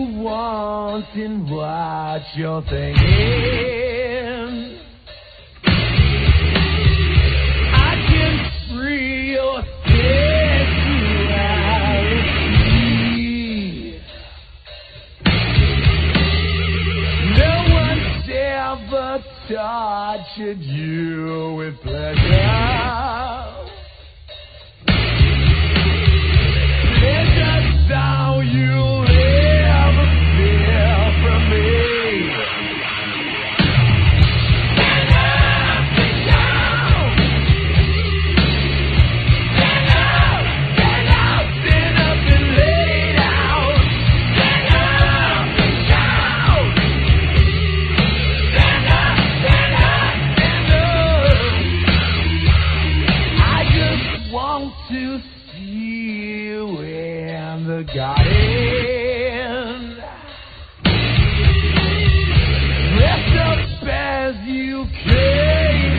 want and what you're thinking. I can free your sexuality. No one's ever tortured you with pleasure. How you'll ever feel from me. Stand up and shout. Stand up, stand up, stand up and lay it out. Stand up and shout. Stand up, stand up, stand up. I just want to see you in the garden, dressed up as you came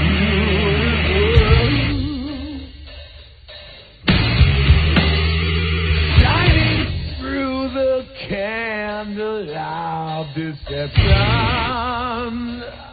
into, shining through the candle of deception.